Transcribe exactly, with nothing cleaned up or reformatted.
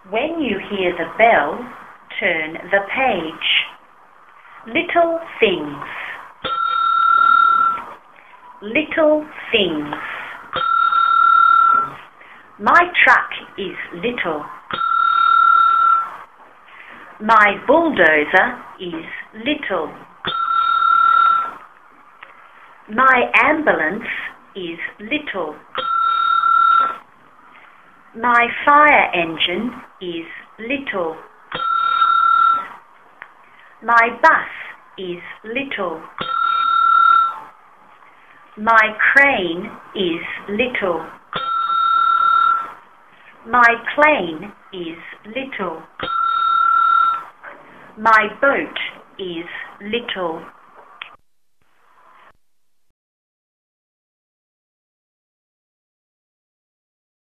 When you hear the bell, turn the page. Little things. Little things. My truck is little. My bulldozer is little. My ambulance is little. My fire engine is little. My bus is little. My crane is little. My plane is little. My boat is little.